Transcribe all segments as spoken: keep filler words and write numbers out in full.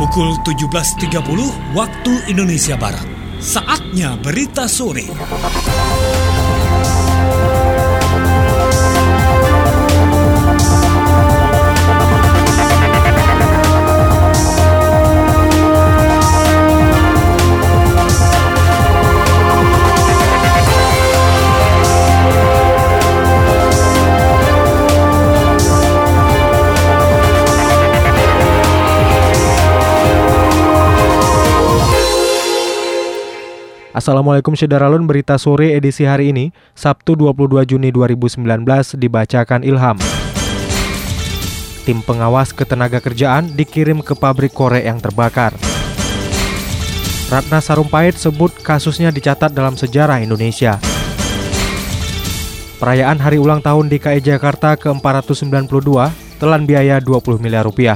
Pukul tujuh belas tiga puluh waktu Indonesia Barat. Saatnya berita sore. Assalamualaikum Syederalun, berita sore edisi hari ini, Sabtu dua puluh dua Juni dua ribu sembilan belas, dibacakan Ilham. Tim pengawas ketenagakerjaan dikirim ke pabrik korek yang terbakar. Ratna Sarumpait sebut kasusnya dicatat dalam sejarah Indonesia. Perayaan hari ulang tahun D K I Jakarta ke empat ratus sembilan puluh dua telan biaya dua puluh miliar rupiah.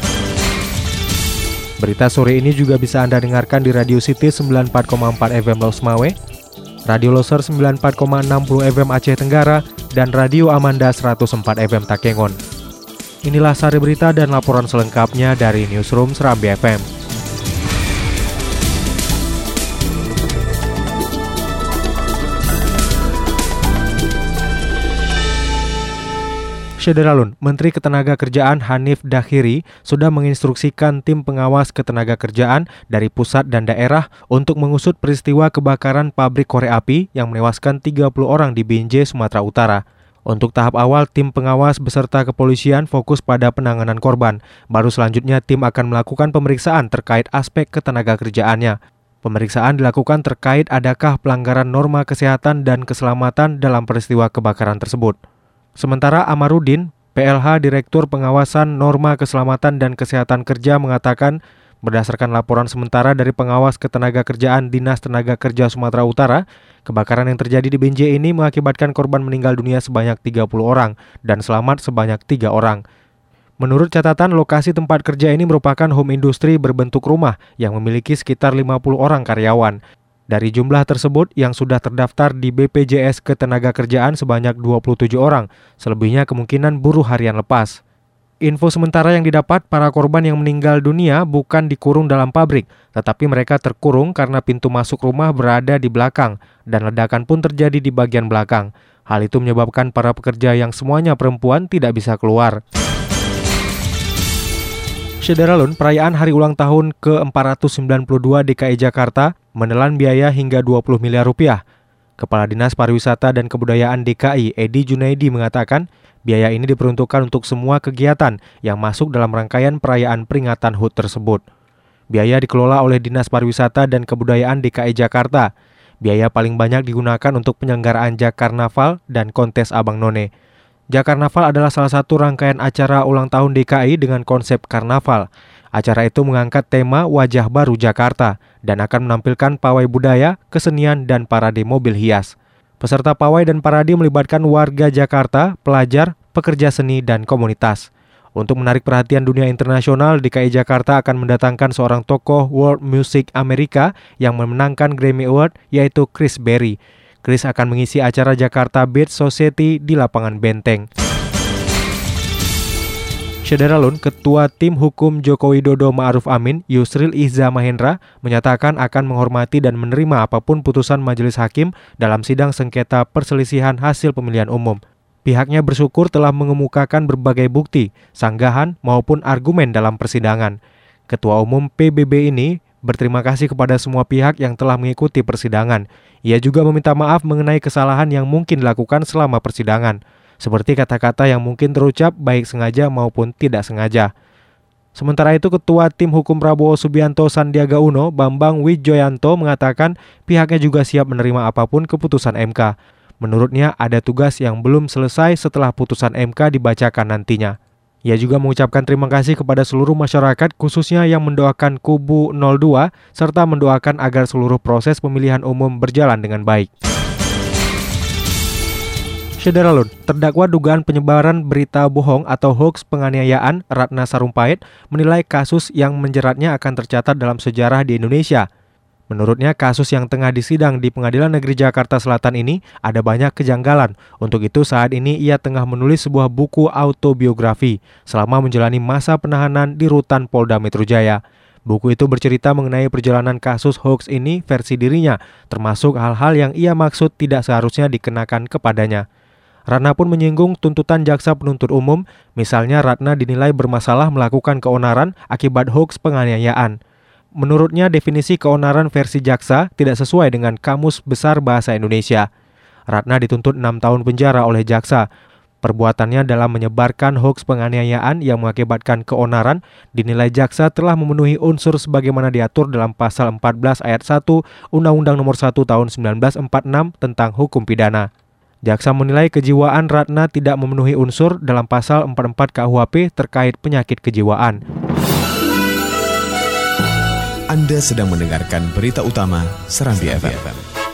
Berita sore ini juga bisa Anda dengarkan di Radio City sembilan puluh empat koma empat F M Los Mawe, Radio Loser sembilan puluh empat koma enam puluh F M Aceh Tenggara, dan Radio Amanda seratus empat F M Takengon. Inilah sari berita dan laporan selengkapnya dari Newsroom Serambi F M. Syederalun, Menteri Ketenagakerjaan Hanif Dakhiri sudah menginstruksikan tim pengawas ketenagakerjaan dari pusat dan daerah untuk mengusut peristiwa kebakaran pabrik korek api yang menewaskan tiga puluh orang di Binjai, Sumatera Utara. Untuk tahap awal, tim pengawas beserta kepolisian fokus pada penanganan korban. Baru selanjutnya tim akan melakukan pemeriksaan terkait aspek ketenagakerjaannya. Pemeriksaan dilakukan terkait adakah pelanggaran norma kesehatan dan keselamatan dalam peristiwa kebakaran tersebut. Sementara Amarudin, P L H Direktur Pengawasan Norma Keselamatan dan Kesehatan Kerja mengatakan, berdasarkan laporan sementara dari pengawas ketenagakerjaan Dinas Tenaga Kerja Sumatera Utara, kebakaran yang terjadi di Binjai ini mengakibatkan korban meninggal dunia sebanyak tiga puluh orang dan selamat sebanyak tiga orang. Menurut catatan, lokasi tempat kerja ini merupakan home industri berbentuk rumah yang memiliki sekitar lima puluh orang karyawan. Dari jumlah tersebut, yang sudah terdaftar di B P J S Ketenagakerjaan sebanyak dua puluh tujuh orang, selebihnya kemungkinan buruh harian lepas. Info sementara yang didapat, para korban yang meninggal dunia bukan dikurung dalam pabrik, tetapi mereka terkurung karena pintu masuk rumah berada di belakang, dan ledakan pun terjadi di bagian belakang. Hal itu menyebabkan para pekerja yang semuanya perempuan tidak bisa keluar. Syederalun, perayaan hari ulang tahun ke empat ratus sembilan puluh dua D K I Jakarta menelan biaya hingga dua puluh miliar rupiah. Kepala Dinas Pariwisata dan Kebudayaan D K I, Edi Junaidi, mengatakan biaya ini diperuntukkan untuk semua kegiatan yang masuk dalam rangkaian perayaan peringatan H U T tersebut. Biaya dikelola oleh Dinas Pariwisata dan Kebudayaan D K I Jakarta. Biaya paling banyak digunakan untuk penyelenggaraan Jakarnaval dan kontes Abang None. Jakarnaval adalah salah satu rangkaian acara ulang tahun D K I dengan konsep karnaval. Acara itu mengangkat tema Wajah Baru Jakarta dan akan menampilkan pawai budaya, kesenian, dan parade mobil hias. Peserta pawai dan parade melibatkan warga Jakarta, pelajar, pekerja seni, dan komunitas. Untuk menarik perhatian dunia internasional, D K I Jakarta akan mendatangkan seorang tokoh world music Amerika yang memenangkan Grammy Award, yaitu Chris Berry. Chris akan mengisi acara Jakarta Beat Society di lapangan Benteng. Syederalun, Ketua Tim Hukum Joko Widodo Ma'ruf Amin, Yusril Ihza Mahendra, menyatakan akan menghormati dan menerima apapun putusan majelis hakim dalam sidang sengketa perselisihan hasil pemilihan umum. Pihaknya bersyukur telah mengemukakan berbagai bukti, sanggahan maupun argumen dalam persidangan. Ketua Umum P B B ini berterima kasih kepada semua pihak yang telah mengikuti persidangan. Ia juga meminta maaf mengenai kesalahan yang mungkin dilakukan selama persidangan, seperti kata-kata yang mungkin terucap baik sengaja maupun tidak sengaja. Sementara itu, Ketua Tim Hukum Prabowo Subianto Sandiaga Uno, Bambang Wijoyanto, mengatakan pihaknya juga siap menerima apapun keputusan M K. Menurutnya, ada tugas yang belum selesai setelah putusan M K dibacakan nantinya. Ia juga mengucapkan terima kasih kepada seluruh masyarakat, khususnya yang mendoakan kubu nol dua, serta mendoakan agar seluruh proses pemilihan umum berjalan dengan baik. Syederalun, terdakwa dugaan penyebaran berita bohong atau hoax penganiayaan Ratna Sarumpait menilai kasus yang menjeratnya akan tercatat dalam sejarah di Indonesia. Menurutnya, kasus yang tengah disidang di Pengadilan Negeri Jakarta Selatan ini ada banyak kejanggalan. Untuk itu, saat ini ia tengah menulis sebuah buku autobiografi selama menjalani masa penahanan di rutan Polda Metro Jaya. Buku itu bercerita mengenai perjalanan kasus hoax ini versi dirinya, termasuk hal-hal yang ia maksud tidak seharusnya dikenakan kepadanya. Ratna pun menyinggung tuntutan jaksa penuntut umum, misalnya Ratna dinilai bermasalah melakukan keonaran akibat hoax penganiayaan. Menurutnya definisi keonaran versi jaksa tidak sesuai dengan Kamus Besar Bahasa Indonesia. Ratna dituntut enam tahun penjara oleh jaksa. Perbuatannya dalam menyebarkan hoax penganiayaan yang mengakibatkan keonaran dinilai jaksa telah memenuhi unsur sebagaimana diatur dalam pasal empat belas ayat satu Undang-Undang Nomor satu Tahun seribu sembilan ratus empat puluh enam tentang hukum pidana. Jaksa menilai kejiwaan Ratna tidak memenuhi unsur dalam pasal empat puluh empat K U H P terkait penyakit kejiwaan. Anda sedang mendengarkan berita utama Serambi F M.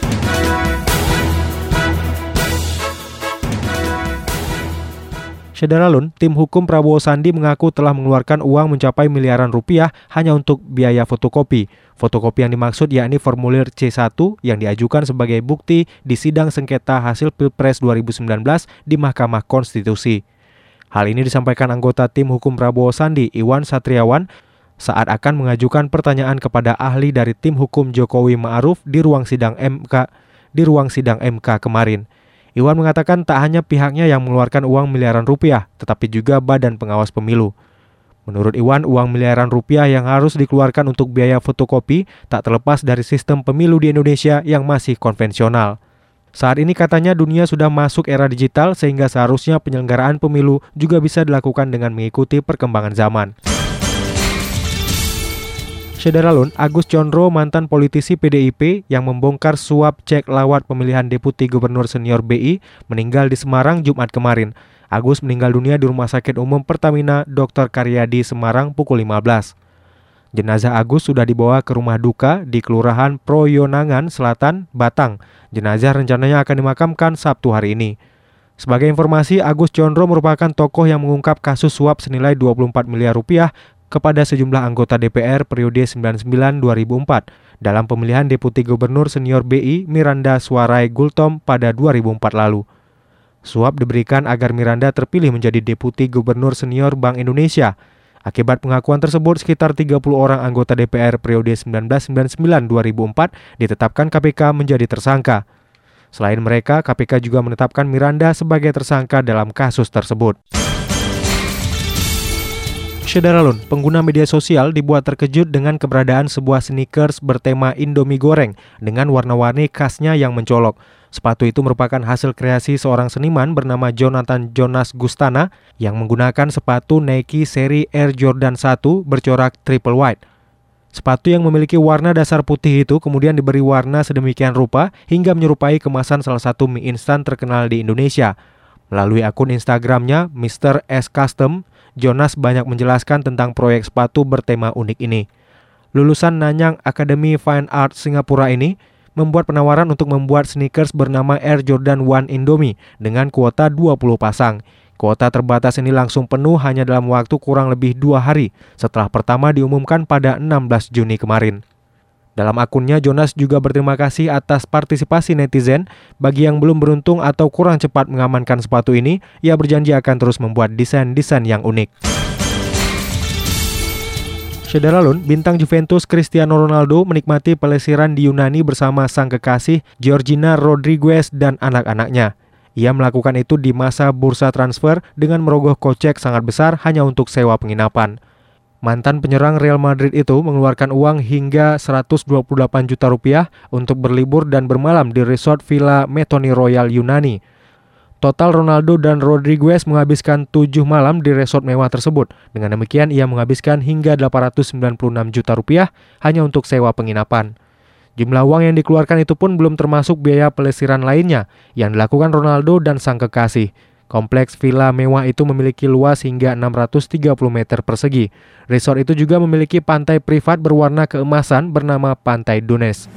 Syederalun, tim hukum Prabowo Sandi mengaku telah mengeluarkan uang mencapai miliaran rupiah hanya untuk biaya fotokopi. Fotokopi yang dimaksud yakni formulir C satu yang diajukan sebagai bukti di sidang sengketa hasil Pilpres dua ribu sembilan belas di Mahkamah Konstitusi. Hal ini disampaikan anggota tim hukum Prabowo Sandi, Iwan Satriawan, saat akan mengajukan pertanyaan kepada ahli dari tim hukum Jokowi Ma'ruf di ruang sidang M K di ruang sidang M K kemarin. Iwan mengatakan tak hanya pihaknya yang mengeluarkan uang miliaran rupiah, tetapi juga Badan Pengawas Pemilu. Menurut Iwan, uang miliaran rupiah yang harus dikeluarkan untuk biaya fotokopi tak terlepas dari sistem pemilu di Indonesia yang masih konvensional. Saat ini katanya dunia sudah masuk era digital sehingga seharusnya penyelenggaraan pemilu juga bisa dilakukan dengan mengikuti perkembangan zaman. Syederalun, Agus Condro, mantan politisi P D I P yang membongkar suap cek lawat pemilihan Deputi Gubernur Senior B I, meninggal di Semarang Jumat kemarin. Agus meninggal dunia di Rumah Sakit Umum Pertamina Doktor Karyadi Semarang pukul lima belas. Jenazah Agus sudah dibawa ke rumah duka di Kelurahan Proyonangan Selatan, Batang. Jenazah rencananya akan dimakamkan Sabtu hari ini. Sebagai informasi, Agus Condro merupakan tokoh yang mengungkap kasus suap senilai dua puluh empat miliar rupiah kepada sejumlah anggota D P R periode sembilan puluh sembilan sampai dua ribu empat dalam pemilihan Deputi Gubernur Senior B I Miranda Suarai Gultom pada dua ribu empat lalu. Suap diberikan agar Miranda terpilih menjadi Deputi Gubernur Senior Bank Indonesia. Akibat pengakuan tersebut, sekitar tiga puluh orang anggota D P R periode sembilan belas sembilan puluh sembilan sampai dua ribu empat ditetapkan K P K menjadi tersangka. Selain mereka, K P K juga menetapkan Miranda sebagai tersangka dalam kasus tersebut. Syederalun, pengguna media sosial dibuat terkejut dengan keberadaan sebuah sneakers bertema Indomie goreng dengan warna-warni khasnya yang mencolok. Sepatu itu merupakan hasil kreasi seorang seniman bernama Jonathan Jonas Gustana yang menggunakan sepatu Nike seri Air Jordan satu bercorak triple white. Sepatu yang memiliki warna dasar putih itu kemudian diberi warna sedemikian rupa hingga menyerupai kemasan salah satu mie instan terkenal di Indonesia. Melalui akun Instagramnya, mister S Custom, Jonas banyak menjelaskan tentang proyek sepatu bertema unik ini. Lulusan Nanyang Academy Fine Art Singapura ini membuat penawaran untuk membuat sneakers bernama Air Jordan One Indomie dengan kuota dua puluh pasang. Kuota terbatas ini langsung penuh hanya dalam waktu kurang lebih dua hari setelah pertama diumumkan pada enam belas Juni kemarin. Dalam akunnya, Jonas juga berterima kasih atas partisipasi netizen. Bagi yang belum beruntung atau kurang cepat mengamankan sepatu ini, ia berjanji akan terus membuat desain-desain yang unik. Syederalun, bintang Juventus Cristiano Ronaldo menikmati pelesiran di Yunani bersama sang kekasih Georgina Rodriguez dan anak-anaknya. Ia melakukan itu di masa bursa transfer dengan merogoh kocek sangat besar hanya untuk sewa penginapan. Mantan penyerang Real Madrid itu mengeluarkan uang hingga seratus dua puluh delapan juta rupiah untuk berlibur dan bermalam di resort Villa Metoni Royal Yunani. Total Ronaldo dan Rodriguez menghabiskan tujuh malam di resort mewah tersebut. Dengan demikian ia menghabiskan hingga delapan ratus sembilan puluh enam juta rupiah hanya untuk sewa penginapan. Jumlah uang yang dikeluarkan itu pun belum termasuk biaya pelesiran lainnya yang dilakukan Ronaldo dan sang kekasih. Kompleks villa mewah itu memiliki luas hingga enam ratus tiga puluh meter persegi. Resort itu juga memiliki pantai privat berwarna keemasan bernama Pantai Dunes.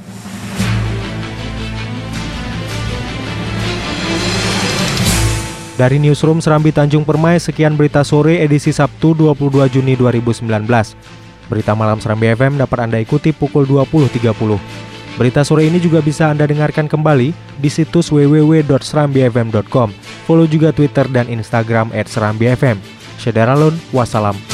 Dari Newsroom Serambi Tanjung Permai, sekian berita sore edisi Sabtu dua puluh dua Juni dua ribu sembilan belas. Berita malam Serambi F M dapat Anda ikuti pukul dua puluh tiga puluh. Berita sore ini juga bisa Anda dengarkan kembali di situs w w w dot serambi f m dot com. Follow juga Twitter dan Instagram et serambi f m. Syederalun, wassalam.